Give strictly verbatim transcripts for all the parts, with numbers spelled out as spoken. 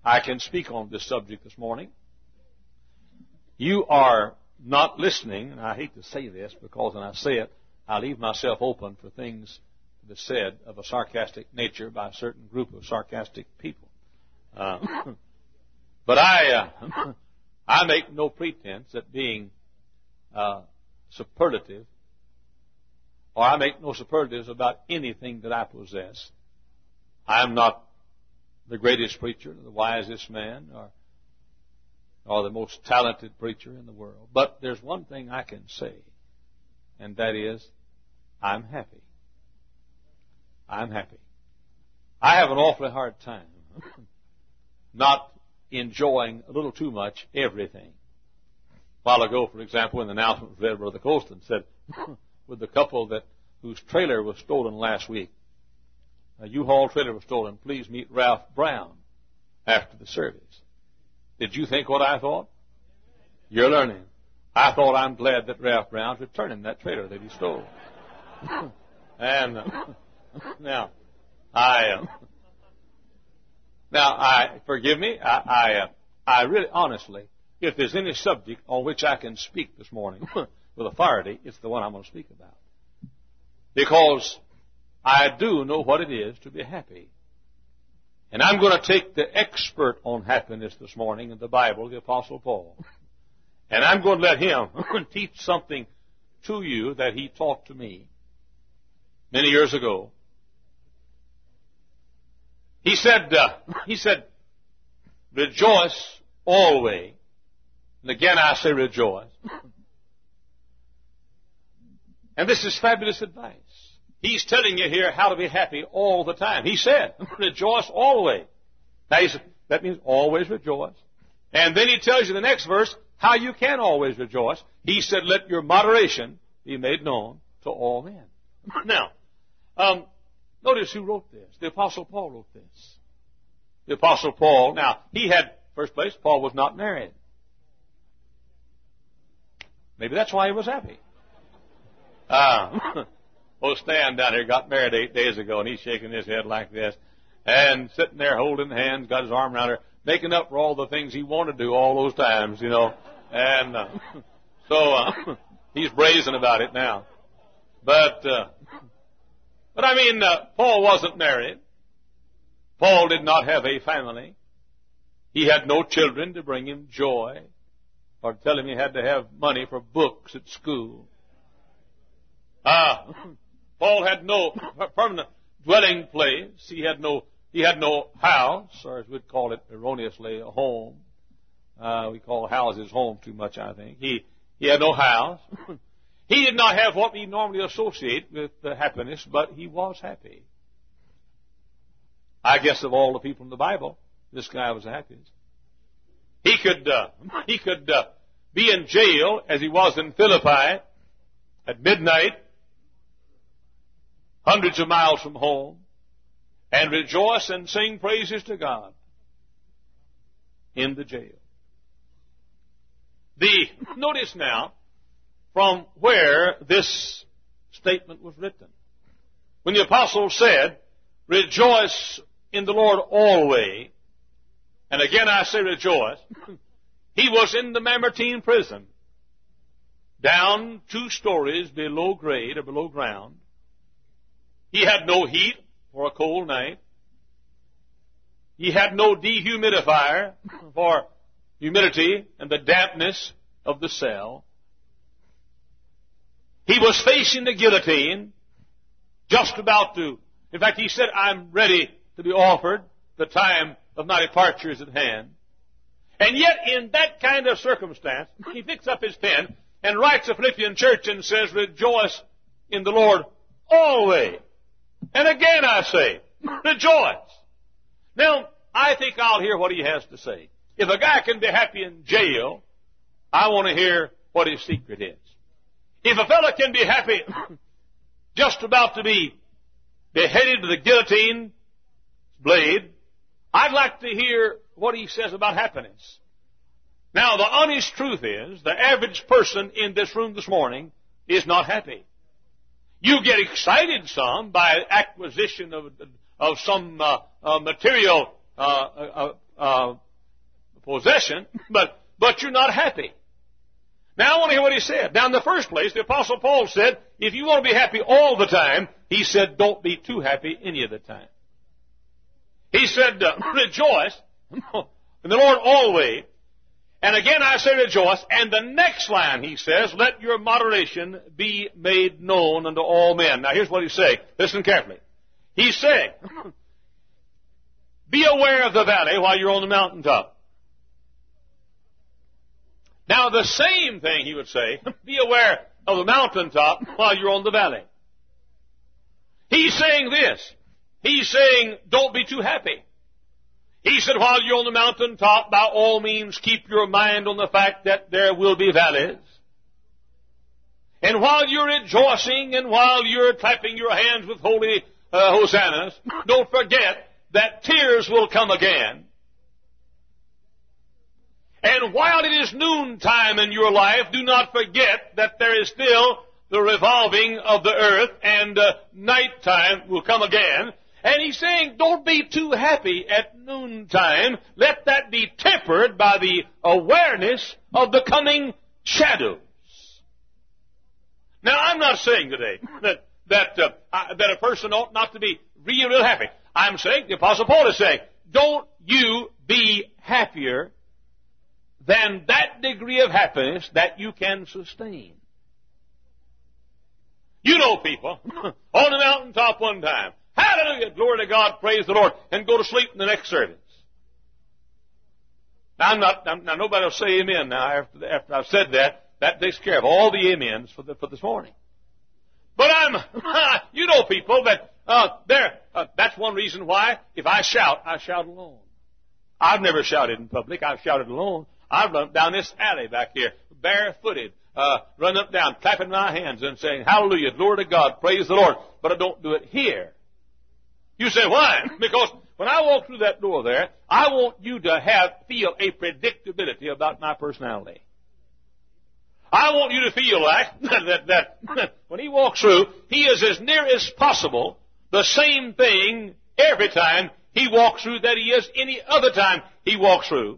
I can speak on this subject this morning. You are not listening, and I hate to say this because when I say it, I leave myself open for things that are said of a sarcastic nature by a certain group of sarcastic people. Uh, but I, uh, I make no pretense at being uh, superlative, or I make no superlatives about anything that I possess. I am not the greatest preacher, the wisest man, or, or the most talented preacher in the world. But there's one thing I can say, and that is, I'm happy. I'm happy. I have an awfully hard time not enjoying a little too much everything. A while ago, for example, when the announcement was read, Brother Colston said, with the couple that whose trailer was stolen last week, a U-Haul trailer was stolen, please meet Ralph Brown after the service. Did you think what I thought? You're learning. I thought I'm glad that Ralph Brown's returning that trailer that he stole. and uh, now, I uh, now I forgive me. I I, uh, I really honestly, if there's any subject on which I can speak this morning with authority, it's the one I'm going to speak about, because I do know what it is to be happy. And I'm going to take the expert on happiness this morning in the Bible, the Apostle Paul. And I'm going to let him teach something to you that he taught to me many years ago. He said, uh, he said, rejoice always. And again I say rejoice. And this is fabulous advice. He's telling you here how to be happy all the time. He said, rejoice always. Now, he said, that means always rejoice. And then he tells you the next verse how you can always rejoice. He said, let your moderation be made known to all men. Now, um, notice who wrote this. The Apostle Paul wrote this. The Apostle Paul, now, he had, first place, Paul was not married. Maybe that's why he was happy. Uh, Old Stan down here got married eight days ago, and he's shaking his head like this, and sitting there holding hands, got his arm around her, making up for all the things he wanted to do all those times, you know. And uh, so uh, he's brazen about it now. But, uh, but I mean, uh, Paul wasn't married. Paul did not have a family. He had no children to bring him joy or tell him he had to have money for books at school. Ah. Uh, Paul had no permanent dwelling place. He had no, he had no house, or as we'd call it erroneously, a home. Uh, we call houses home too much, I think. He, he had no house. He did not have what we normally associate with uh, happiness, but he was happy. I guess of all the people in the Bible, this guy was the happiest. He could, uh, he could uh, be in jail as he was in Philippi at midnight, hundreds of miles from home, and rejoice and sing praises to God in the jail. The, notice now from where this statement was written. When the apostle said, rejoice in the Lord always, and again I say rejoice, he was in the Mamertine prison, down two stories below grade or below ground. He had no heat for a cold night. He had no dehumidifier for humidity and the dampness of the cell. He was facing the guillotine, just about to. In fact, he said, I'm ready to be offered. The time of my departure is at hand. And yet, in that kind of circumstance, he picks up his pen and writes a Philippian church and says, rejoice in the Lord always. And again I say, rejoice. Now, I think I'll hear what he has to say. If a guy can be happy in jail, I want to hear what his secret is. If a fellow can be happy just about to be beheaded with a guillotine blade, I'd like to hear what he says about happiness. Now, the honest truth is, the average person in this room this morning is not happy. You get excited some by acquisition of of some uh, uh, material uh, uh, uh, possession, but, but you're not happy. Now I want to hear what he said. Now in the first place, the Apostle Paul said, if you want to be happy all the time, he said, don't be too happy any of the time. He said, uh, rejoice in the Lord always. And again I say rejoice. And the next line he says, let your moderation be made known unto all men. Now here's what he's saying. Listen carefully. He's saying, be aware of the valley while you're on the mountaintop. Now the same thing he would say, be aware of the mountaintop while you're on the valley. He's saying this. He's saying, don't be too happy. He said, while you're on the mountaintop, by all means keep your mind on the fact that there will be valleys. And while you're rejoicing and while you're clapping your hands with holy uh, hosannas, don't forget that tears will come again. And while it is noontime in your life, do not forget that there is still the revolving of the earth, and uh, nighttime will come again. And he's saying, don't be too happy at noontime. Let that be tempered by the awareness of the coming shadows. Now, I'm not saying today that that uh, uh, that a person ought not to be real, real happy. I'm saying, the Apostle Paul is saying, don't you be happier than that degree of happiness that you can sustain. You know people on the mountaintop one time, hallelujah, glory to God, praise the Lord, and go to sleep in the next service. Now, I'm not, I'm, now nobody will say amen now after, after I've said that. That takes care of all the amens for, the, for this morning. But I'm, you know people that, uh, there, uh, that's one reason why if I shout, I shout alone. I've never shouted in public. I've shouted alone. I've run down this alley back here, barefooted, uh, run up down, clapping my hands and saying, hallelujah, glory to God, praise the Lord. But I don't do it here. You say, why? Because when I walk through that door there, I want you to have, feel a predictability about my personality. I want you to feel like that, that, that when he walks through, he is as near as possible the same thing every time he walks through that he is any other time he walks through.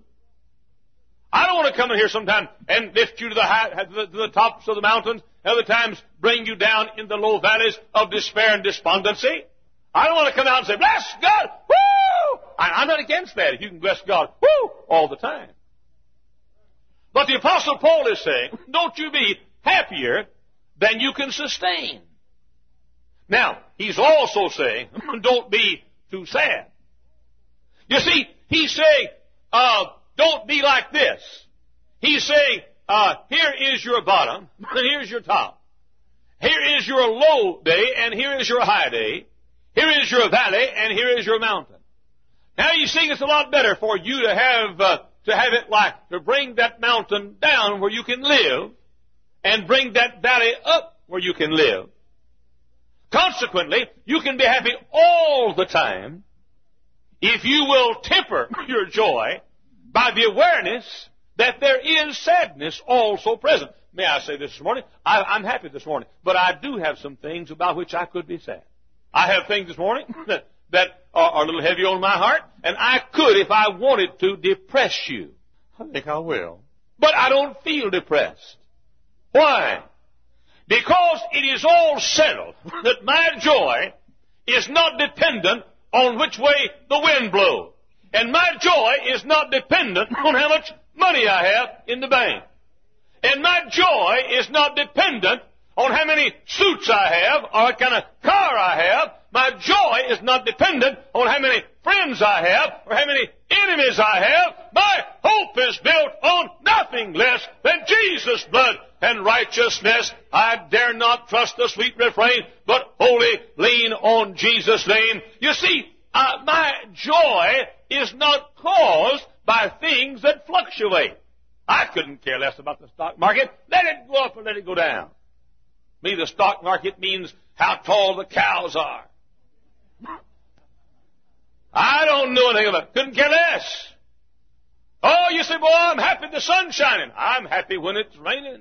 I don't want to come in here sometime and lift you to the, high, to the, to the tops of the mountains, other times bring you down in the low valleys of despair and despondency. I don't want to come out and say, bless God, woo! I'm not against that if you can bless God, woo, all the time. But the Apostle Paul is saying, don't you be happier than you can sustain. Now, he's also saying, don't be too sad. You see, he's saying, uh, don't be like this. He's saying, uh, here is your bottom, and here's your top. Here is your low day, and here is your high day. Here is your valley, and here is your mountain. Now you see, it's a lot better for you to have, uh, to have it like, to bring that mountain down where you can live, and bring that valley up where you can live. Consequently, you can be happy all the time if you will temper your joy by the awareness that there is sadness also present. May I say this this morning? I, I'm happy this morning, but I do have some things about which I could be sad. I have things this morning that, that are, are a little heavy on my heart, and I could, if I wanted to, depress you. I think I will. But I don't feel depressed. Why? Because it is all settled that my joy is not dependent on which way the wind blows. And my joy is not dependent on how much money I have in the bank. And my joy is not dependent on how many suits I have or what kind of car I have. My joy is not dependent on how many friends I have or how many enemies I have. My hope is built on nothing less than Jesus' blood and righteousness. I dare not trust the sweet refrain, but wholly lean on Jesus' name. You see, uh, my joy is not caused by things that fluctuate. I couldn't care less about the stock market. Let it go up or let it go down. Me, the stock market means how tall the cows are. I don't know anything about it. Couldn't care less. Oh, you say, boy, I'm happy the sun's shining. I'm happy when it's raining.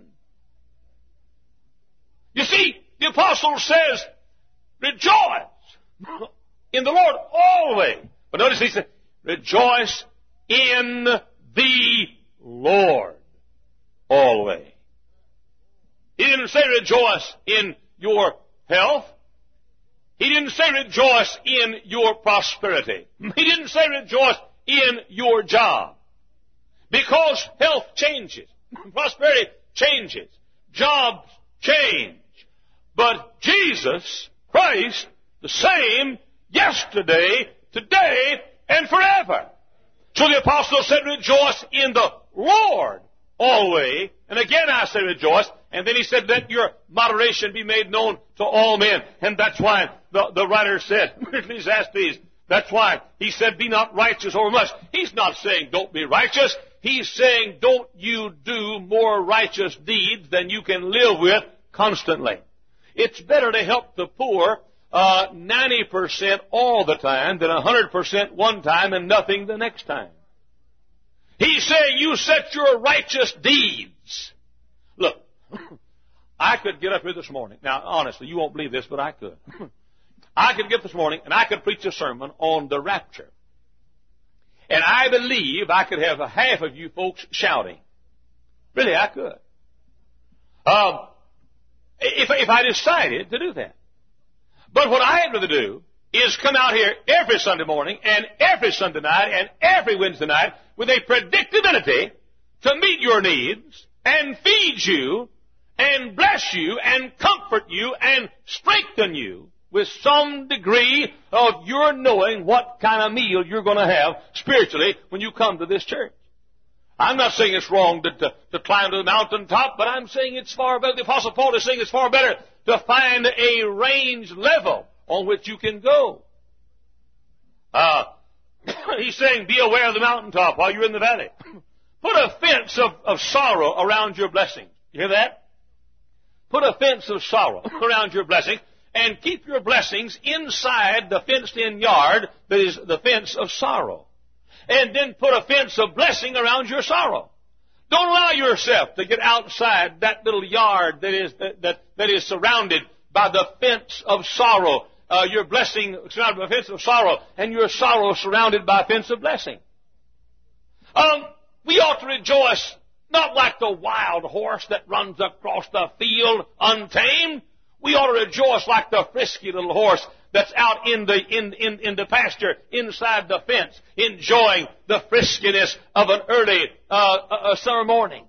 You see, the apostle says, rejoice in the Lord always. But notice he said, rejoice in the Lord always. He didn't say rejoice in your health. He didn't say rejoice in your prosperity. He didn't say rejoice in your job. Because health changes. Prosperity changes. Jobs change. But Jesus Christ, the same yesterday, today, and forever. So the apostle said, rejoice in the Lord always. And again I say rejoice. And then he said, let your moderation be made known to all men. And that's why the, the writer said, Ecclesiastes, that's why he said, be not righteous over much. He's not saying don't be righteous. He's saying don't you do more righteous deeds than you can live with constantly. It's better to help the poor uh, ninety percent all the time than one hundred percent one time and nothing the next time. He's saying you set your righteous deeds. Look, I could get up here this morning. Now, honestly, you won't believe this, but I could. I could get up this morning and I could preach a sermon on the rapture. And I believe I could have a half of you folks shouting. Really, I could. Um, if, if I decided to do that. But what I'd rather do is come out here every Sunday morning and every Sunday night and every Wednesday night with a predictability to meet your needs and feed you and bless you and comfort you and strengthen you with some degree of your knowing what kind of meal you're going to have spiritually when you come to this church. I'm not saying it's wrong to, to, to climb to the mountaintop, but I'm saying it's far better. The Apostle Paul is saying it's far better to find a range level on which you can go. Uh, he's saying be aware of the mountaintop while you're in the valley. Put a fence of, of sorrow around your blessing. You hear that? Put a fence of sorrow around your blessing and keep your blessings inside the fenced-in yard that is the fence of sorrow. And then put a fence of blessing around your sorrow. Don't allow yourself to get outside that little yard that is that that, that is surrounded by the fence of sorrow. Uh, your blessing surrounded by a fence of sorrow, and your sorrow surrounded by a fence of blessing. Um, we ought to rejoice not like the wild horse that runs across the field untamed. We ought to rejoice like the frisky little horse that's out in the in, in, in the pasture inside the fence, enjoying the friskiness of an early uh, uh, summer morning.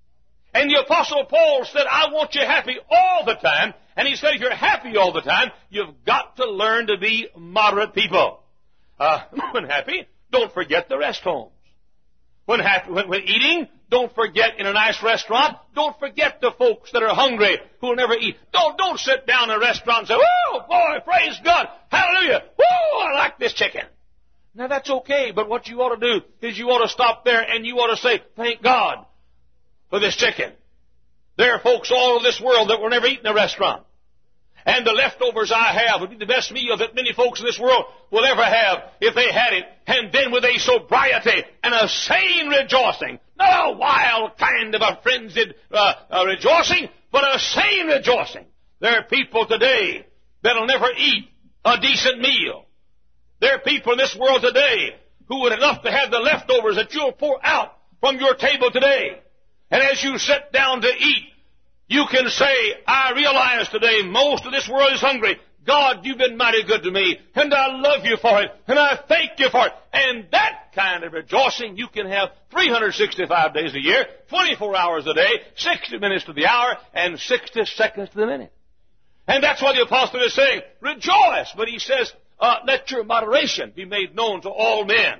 And the Apostle Paul said, I want you happy all the time. And he said, if you're happy all the time, you've got to learn to be moderate people. Uh, when happy, don't forget the rest homes. When, happy, when, when eating, don't forget in a nice restaurant, don't forget the folks that are hungry who will never eat. Don't, don't sit down in a restaurant and say, whoa, boy, praise God, hallelujah, whoa, I like this chicken. Now that's okay, but what you ought to do is you ought to stop there and you ought to say, thank God for this chicken. There are folks all over this world that will never eat in a restaurant. And the leftovers I have would be the best meal that many folks in this world will ever have if they had it. And then with a sobriety and a sane rejoicing, not a wild kind of a frenzied uh, uh, rejoicing, but a sane rejoicing. There are people today that will never eat a decent meal. There are people in this world today who would love to have the leftovers that you'll pour out from your table today. And as you sit down to eat, you can say, I realize today most of this world is hungry. God, you've been mighty good to me, and I love you for it, and I thank you for it. And that kind of rejoicing you can have three hundred sixty-five days a year, twenty-four hours a day, sixty minutes to the hour, and sixty seconds to the minute. And that's why the apostle is saying, rejoice. But he says, uh, let your moderation be made known to all men.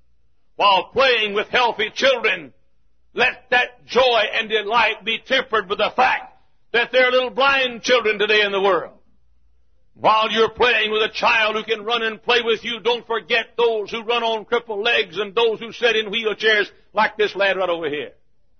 While playing with healthy children, let that joy and delight be tempered with the fact that there are little blind children today in the world. While you're playing with a child who can run and play with you, don't forget those who run on crippled legs and those who sit in wheelchairs like this lad right over here.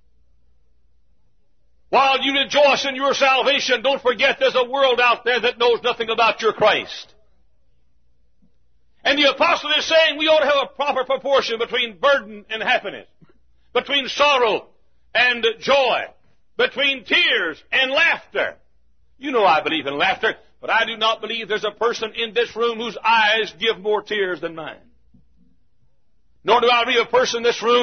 While you rejoice in your salvation, don't forget there's a world out there that knows nothing about your Christ. And the apostle is saying we ought to have a proper proportion between burden and happiness, between sorrow and joy, between tears and laughter. You know I believe in laughter, but I do not believe there's a person in this room whose eyes give more tears than mine. Nor do I believe a person in this room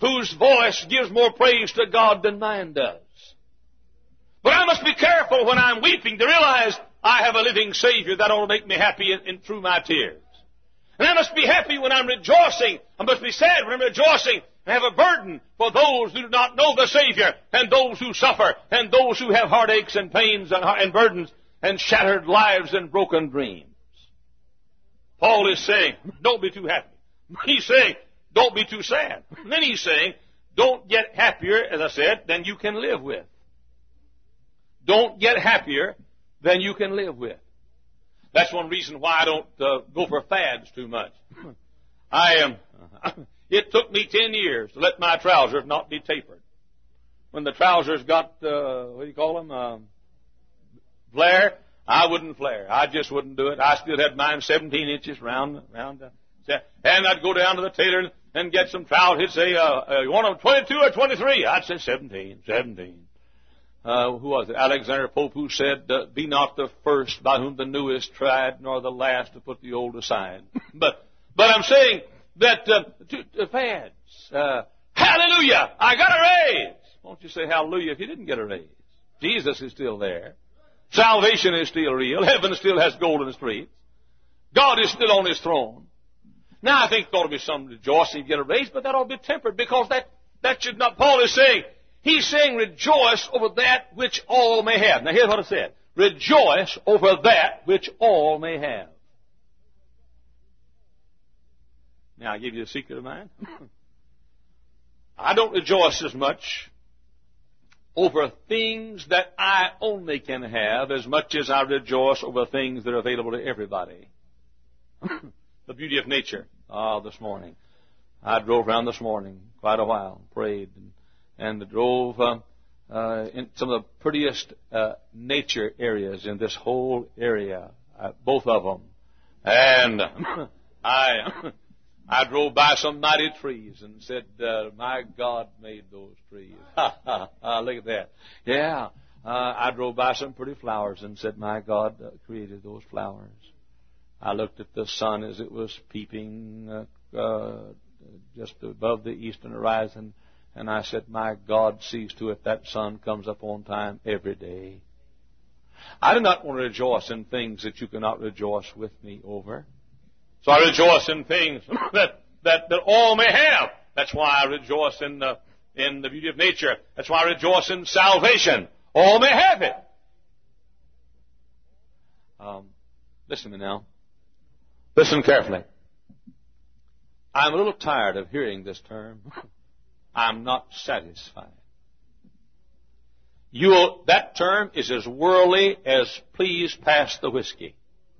whose voice gives more praise to God than mine does. But I must be careful when I'm weeping to realize I have a living Savior that ought to make me happy in, in, through my tears. And I must be happy when I'm rejoicing. I must be sad when I'm rejoicing and have a burden for those who do not know the Savior and those who suffer and those who have heartaches and pains and, and burdens and shattered lives and broken dreams. Paul is saying, don't be too happy. He's saying, don't be too sad. And then he's saying, don't get happier, as I said, than you can live with. Don't get happier than you can live with. That's one reason why I don't uh, go for fads too much. I am. Um, it took me ten years to let my trousers not be tapered. When the trousers got, uh, what do you call them, um, flare, I wouldn't flare. I just wouldn't do it. I still had mine seventeen inches round, round, uh, and I'd go down to the tailor and get some trousers. He'd say, uh, uh, you want them twenty-two or twenty-three? I'd say seventeen, seventeen. Uh, who was it? Alexander Pope, who said, uh, be not the first by whom the new is tried, nor the last to put the old aside. but, but I'm saying that, uh, to, to fads, uh, hallelujah, I got a raise. Won't you say hallelujah if you didn't get a raise? Jesus is still there. Salvation is still real. Heaven still has golden streets. God is still on His throne. Now I think there ought to be some rejoicing if you get a raise, but that ought to be tempered because that, that should not, Paul is saying, he's saying rejoice over that which all may have. Now here's what it said. Rejoice over that which all may have. Now I'll give you a secret of mine. I don't rejoice as much over things that I only can have as much as I rejoice over things that are available to everybody. The beauty of nature. Ah, oh, this morning. I drove around this morning quite a while, prayed, and and drove uh, uh, in some of the prettiest uh, nature areas in this whole area, uh, both of them. And I I drove by some mighty trees and said, uh, my God made those trees. Ha, ha, ha, look at that. Yeah, uh, I drove by some pretty flowers and said, my God uh, created those flowers. I looked at the sun as it was peeping uh, uh, just above the eastern horizon. And I said, my God sees to it that sun comes up on time every day. I do not want to rejoice in things that you cannot rejoice with me over. So I rejoice in things that, that, that all may have. That's why I rejoice in the, in the beauty of nature. That's why I rejoice in salvation. All may have it. Um, listen to me now. Listen carefully. I'm a little tired of hearing this term. I'm not satisfied. You'll, that term is as worldly as please pass the whiskey.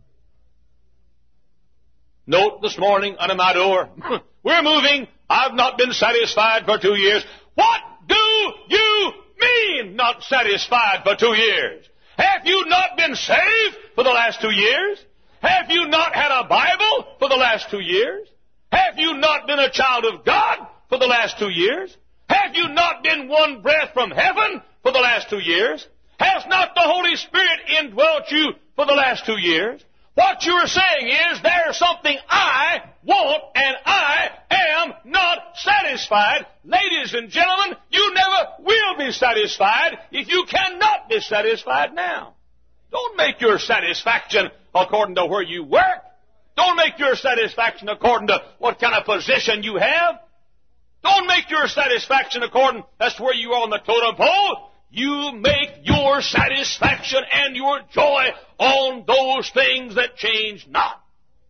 Note this morning under my door, we're moving. I've not been satisfied for two years. What do you mean not satisfied for two years? Have you not been saved for the last two years? Have you not had a Bible for the last two years? Have you not been a child of God for the last two years? Have you not been one breath from heaven for the last two years? Has not the Holy Spirit indwelt you for the last two years? What you're saying is there's something I want and I am not satisfied. Ladies and gentlemen, you never will be satisfied if you cannot be satisfied now. Don't make your satisfaction according to where you work. Don't make your satisfaction according to what kind of position you have. Don't make your satisfaction according that's where you are on the totem pole. You make your satisfaction and your joy on those things that change not.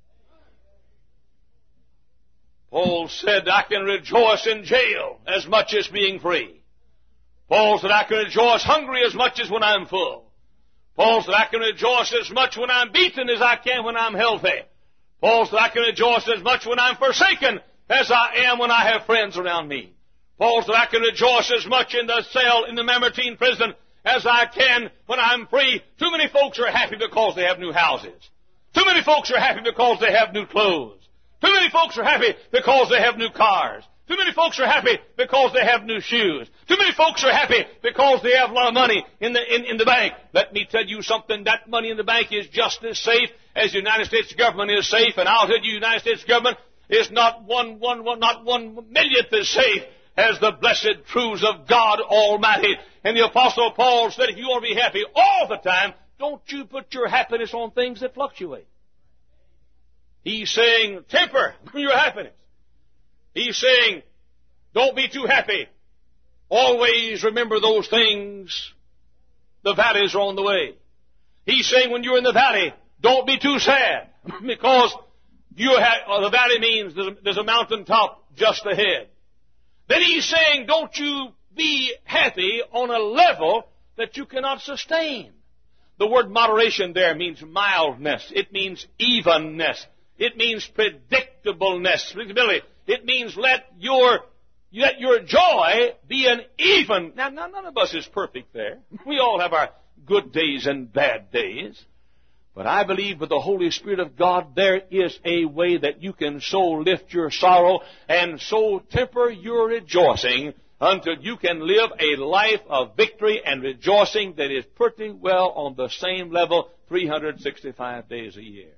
Paul said, I can rejoice in jail as much as being free. Paul said, I can rejoice hungry as much as when I'm full. Paul said, I can rejoice as much when I'm beaten as I can when I'm healthy. Paul said, I can rejoice as much when I'm forsaken as I am when I have friends around me. Paul said, I can rejoice as much in the cell in the Mamertine prison as I can when I'm free. Too many folks are happy because they have new houses. Too many folks are happy because they have new clothes. Too many folks are happy because they have new cars. Too many folks are happy because they have new shoes. Too many folks are happy because they have a lot of money in the, in, in the bank. Let me tell you something. That money in the bank is just as safe as the United States government is safe. And I'll tell you, the United States government is not one, one, one, not one millionth as safe as the blessed truths of God Almighty. And the Apostle Paul said, if you want to be happy all the time, don't you put your happiness on things that fluctuate. He's saying, temper your happiness. He's saying, don't be too happy. Always remember those things. The valleys are on the way. He's saying when you're in the valley, don't be too sad. Because you have, uh, the valley means there's a, there's a mountaintop just ahead. Then he's saying, don't you be happy on a level that you cannot sustain. The word moderation there means mildness. It means evenness. It means predictableness, predictability. It means let your let your joy be an even. Now, none of us is perfect there. We all have our good days and bad days. But I believe with the Holy Spirit of God, there is a way that you can so lift your sorrow and so temper your rejoicing until you can live a life of victory and rejoicing that is pretty well on the same level three hundred sixty-five days a year.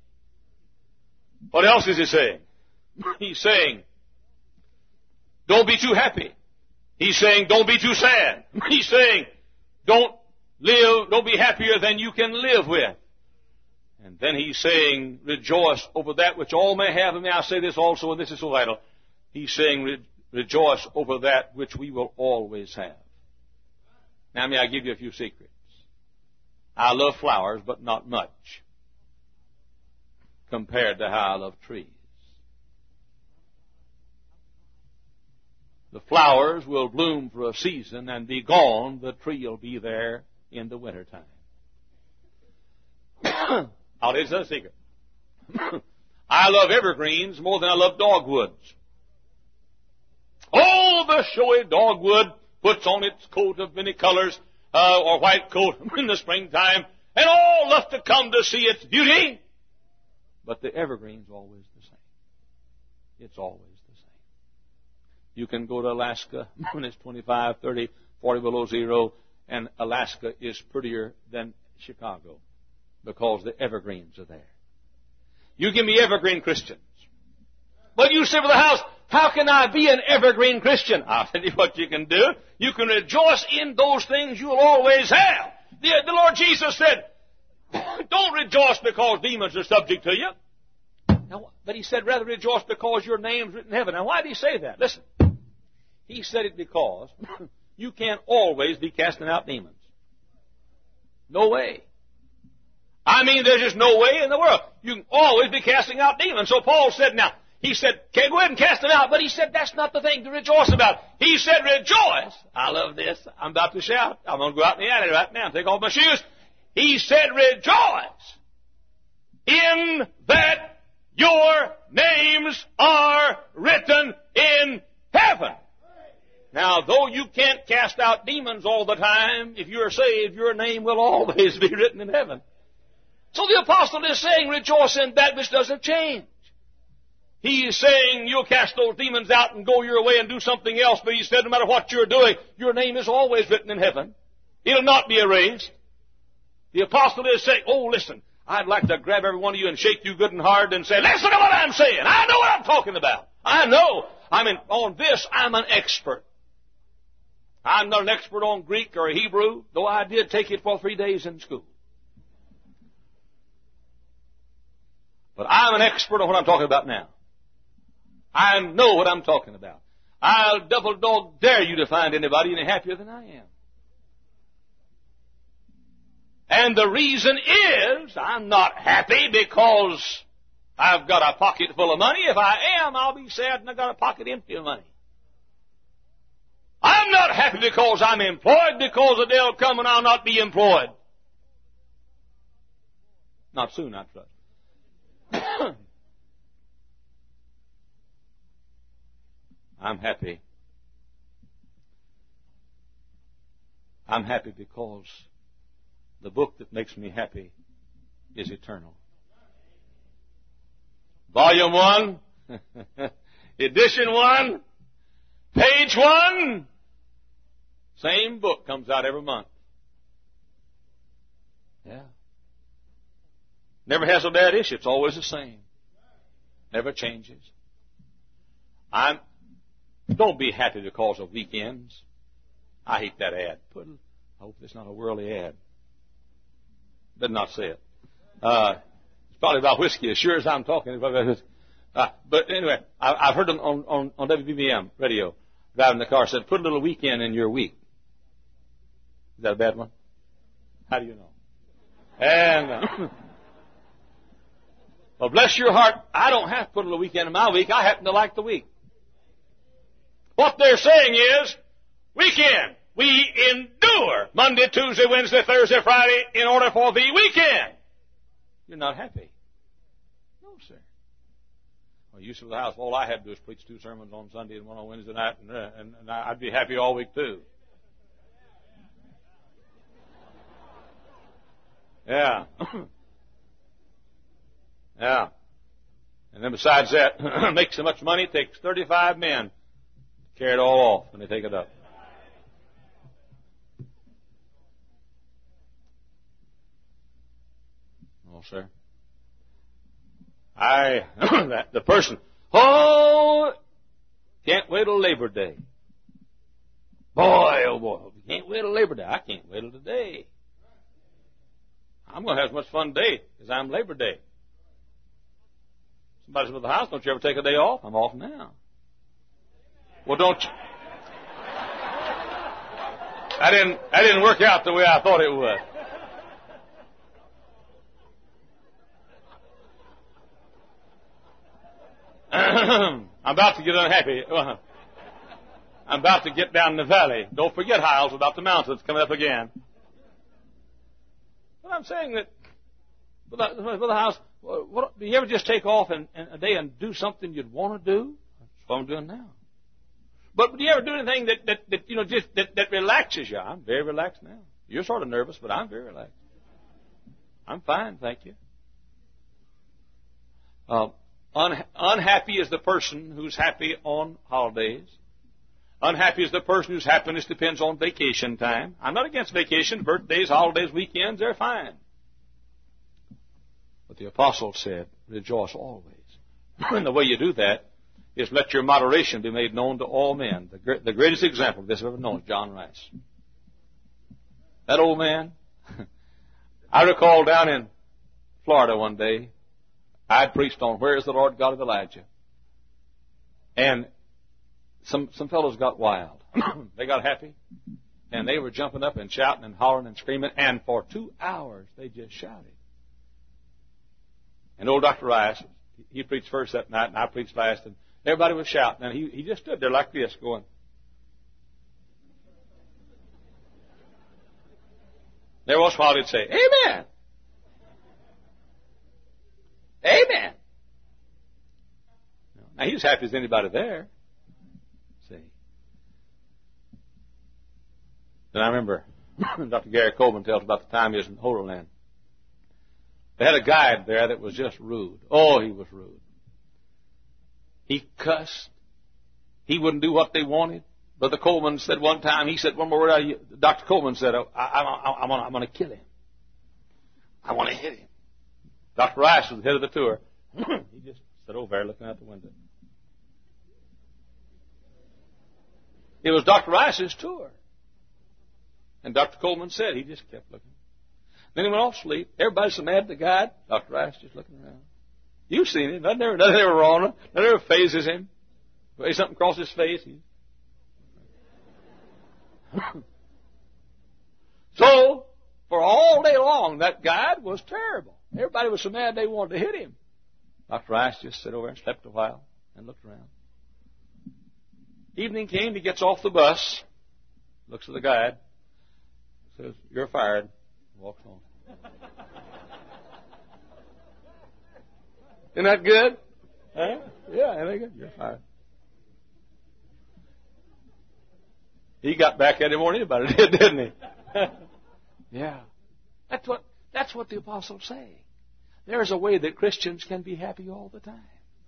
What else is he saying? He's saying, don't be too happy. He's saying, don't be too sad. He's saying, don't live, don't be happier than you can live with. And then he's saying, rejoice over that which all may have. And may I say this also, and this is so vital. He's saying, re- rejoice over that which we will always have. Now, may I give you a few secrets? I love flowers, but not much compared to how I love trees. The flowers will bloom for a season and be gone. The tree will be there in the wintertime. I'll tell you a secret. I love evergreens more than I love dogwoods. Oh, the showy dogwood puts on its coat of many colors, uh, or white coat in the springtime, and all love to come to see its beauty. But the evergreen's always the same. It's always the same. You can go to Alaska when it's twenty-five, thirty, forty below zero, and Alaska is prettier than Chicago because the evergreens are there. You give me evergreen Christians. But you say to the house, how can I be an evergreen Christian? I'll tell you what you can do. You can rejoice in those things you'll always have. The, the Lord Jesus said, don't rejoice because demons are subject to you. Now, but he said, rather rejoice because your name's written in heaven. Now, why did he say that? Listen. He said it because you can't always be casting out demons. No way. I mean, there's just no way in the world. You can always be casting out demons. So Paul said, now, he said, okay, go ahead and cast them out. But he said, that's not the thing to rejoice about. He said, rejoice. I love this. I'm about to shout. I'm going to go out in the alley right now and take off my shoes. He said, rejoice in that your names are written in heaven. Now, though you can't cast out demons all the time, if you're saved, your name will always be written in heaven. So the apostle is saying, rejoice in that which doesn't change. He is saying you'll cast those demons out and go your way and do something else, but he said no matter what you're doing, your name is always written in heaven. It'll not be erased. The apostle is saying, oh, listen, I'd like to grab every one of you and shake you good and hard and say, listen to what I'm saying. I know what I'm talking about. I know. I mean, on this, I'm an expert. I'm not an expert on Greek or Hebrew, though I did take it for three days in school. But I'm an expert on what I'm talking about now. I know what I'm talking about. I'll double dog dare you to find anybody any happier than I am. And the reason is I'm not happy because I've got a pocket full of money. If I am, I'll be sad and I've got a pocket empty of money. I'm not happy because I'm employed, because the day will come and I'll not be employed. Not soon, I trust. I'm happy. I'm happy because the book that makes me happy is eternal. Volume one, edition one, page one, same book comes out every month. Yeah. Never has a bad issue. It's always the same. Never changes. I'm Don't be happy because of weekends. I hate that ad. Put, I hope it's not a worldly ad. Did not say it. Uh, it's probably about whiskey, as sure as I'm talking. Uh, but anyway, I, I've heard them on, on, on W B B M radio, driving the car, said, put a little weekend in your week. Is that a bad one? How do you know? And, uh, well, bless your heart, I don't have to put a little weekend in my week. I happen to like the week. What they're saying is, weekend. We endure Monday, Tuesday, Wednesday, Thursday, Friday in order for the weekend. You're not happy. No, sir. Well, you said the house, all I had to do was preach two sermons on Sunday and one on Wednesday night, and, uh, and, and I'd be happy all week too. Yeah. Yeah. And then besides that, make so much money, it takes thirty-five men to carry it all off when they take it up. Oh, sir. I, the person, oh, can't wait till Labor Day. Boy, oh boy, can't wait till Labor Day. I can't wait till today. I'm going to have as much fun today as I'm Labor Day. Somebody's with the house, don't you ever take a day off? I'm off now. Well, don't you? That didn't, that didn't work out the way I thought it would. I'm about to get unhappy. I'm about to get down the valley. Don't forget, Hiles, about the mountains coming up again. But I'm saying that with the, with the house, what, do you ever just take off and, and a day and do something you'd want to do? That's what I'm doing now. But do you ever do anything that, that, that you know, just that, that relaxes you? I'm very relaxed now. You're sort of nervous, but I'm very relaxed. I'm fine, thank you. Uh, un- unhappy is the person who's happy on holidays. Unhappy is the person whose happiness depends on vacation time. I'm not against vacation, birthdays, holidays, weekends, they're fine. But the apostle said, rejoice always. And the way you do that is let your moderation be made known to all men. The, gr- the greatest example of this I've ever known is John Rice. That old man, I recall down in Florida one day, I'd preached on Where is the Lord God of Elijah? And some some fellows got wild. They got happy. And they were jumping up and shouting and hollering and screaming. And for two hours, they just shouted. And old Doctor Rice, he preached first that night, and I preached last. And everybody was shouting. And he, he just stood there like this, going. There was while he'd say, Amen. Amen. Now, he was happy as anybody there. See. Then I remember Doctor Gary Coleman tells about the time he was in Holy Land. They had a guide there that was just rude. Oh, he was rude. He cussed. He wouldn't do what they wanted. Brother Coleman said one time, he said one more word out of you. Doctor Coleman said, I, I, I, I'm going to kill him. I want to hit him. Doctor Rice was the head of the tour. He just sat over there looking out the window. It was Doctor Rice's tour. And Doctor Coleman said, he just kept looking. Then he went off to sleep. Everybody's so mad at the guide. Doctor Rice just looking around. You've seen him. Nothing ever, nothing ever wrong. Nothing ever phases him. If something crosses his face, he... So, for all day long, that guide was terrible. Everybody was so mad they wanted to hit him. Doctor Rice just sat over and slept a while and looked around. Evening came, he gets off the bus, looks at the guide, says, you're fired, walks home. Isn't that good? Huh? Yeah, isn't that good? You're fired. He got back at him more than anybody did, didn't he? Yeah. That's what, that's what the apostle's saying. There's a way that Christians can be happy all the time.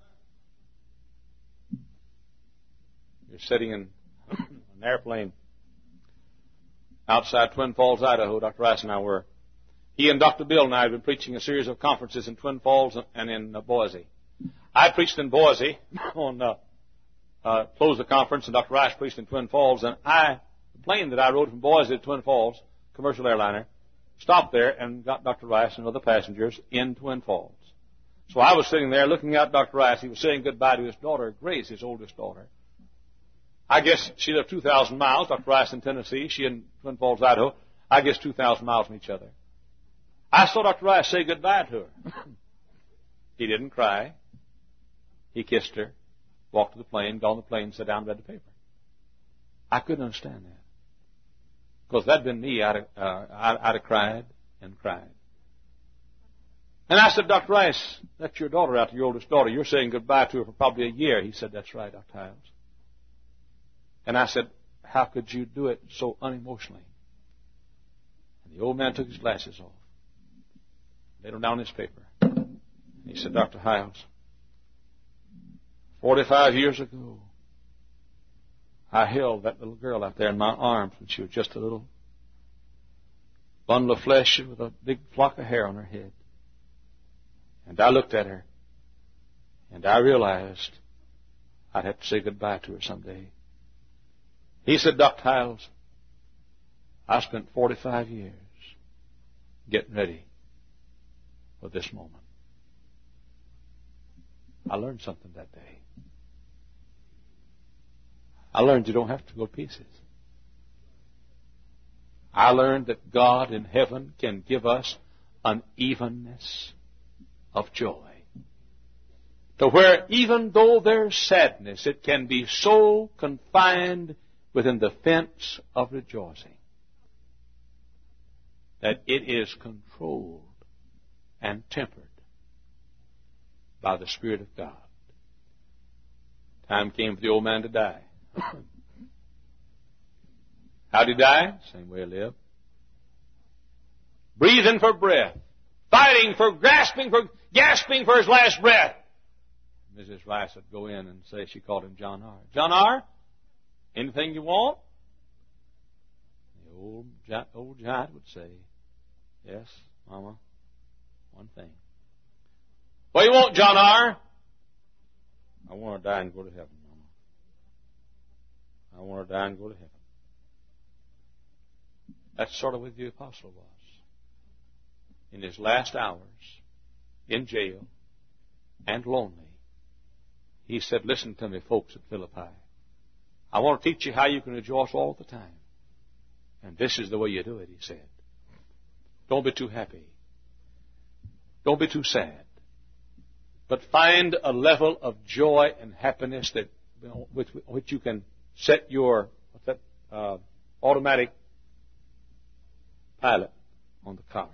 You're sitting in an airplane outside Twin Falls, Idaho. Doctor Rice and I were. He and Doctor Bill and I have been preaching a series of conferences in Twin Falls and in Boise. I preached in Boise on uh, uh, closed the conference, and Doctor Rice preached in Twin Falls, and I, the plane that I rode from Boise to Twin Falls, commercial airliner, stopped there and got Doctor Rice and other passengers in Twin Falls. So I was sitting there looking at Doctor Rice. He was saying goodbye to his daughter, Grace, his oldest daughter. I guess she lived two thousand miles, Doctor Rice in Tennessee, she in Twin Falls, Idaho. I guess two thousand miles from each other. I saw Doctor Rice say goodbye to her. He didn't cry. He kissed her, walked to the plane, got on the plane, sat down and read the paper. I couldn't understand that. Because if that had been me, I'd have, uh, I'd, I'd have cried and cried. And I said, Doctor Rice, that's your daughter out there, your oldest daughter. You're saying goodbye to her for probably a year. He said, that's right, Doctor Hiles. And I said, how could you do it so unemotionally? And the old man took his glasses off, laid them down on his paper. And he said, Doctor Hiles, forty-five years ago, I held that little girl out there in my arms when she was just a little bundle of flesh with a big flock of hair on her head. And I looked at her, and I realized I'd have to say goodbye to her someday. He said, Doctor Hiles, I spent forty-five years getting ready for this moment. I learned something that day. I learned you don't have to go to pieces. I learned that God in heaven can give us an evenness of joy. To where even though there's sadness, it can be so confined within the fence of rejoicing that it is controlled and tempered by the Spirit of God. Time came for the old man to die. How did he die? Same way he lived. Breathing for breath. Fighting for, grasping for, gasping for his last breath. Missus Rice would go in and say, she called him John R. John R., anything you want? The old, old giant would say, yes, Mama, one thing. What do you want, John R.? I want to die and go to heaven, Mama. I want to die and go to heaven. That's sort of what the apostle was. In his last hours, in jail, and lonely, he said, listen to me, folks at Philippi. I want to teach you how you can rejoice all the time. And this is the way you do it, he said. Don't be too happy. Don't be too sad. But find a level of joy and happiness that, you know, with which you can set your what's that, uh, automatic pilot on the car,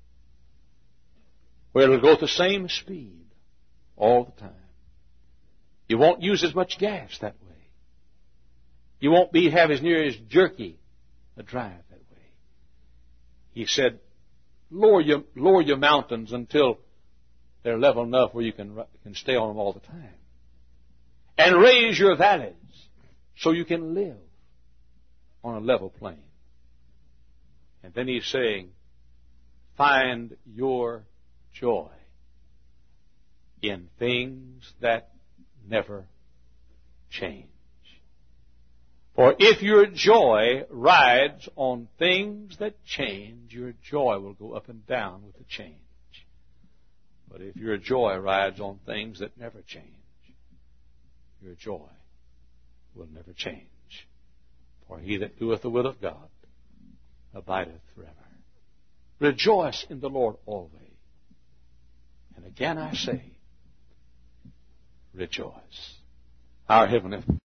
where it'll go at the same speed all the time. You won't use as much gas that way. You won't be have as near as jerky a drive that way. He said, lower your lower your mountains until they're level enough where you can can stay on them all the time, and raise your valleys so you can live on a level plain. And then he's saying, find your joy in things that never change. For if your joy rides on things that change, your joy will go up and down with the change. But if your joy rides on things that never change, your joy will never change. For he that doeth the will of God abideth forever. Rejoice in the Lord always. And again I say, rejoice. Our Heavenly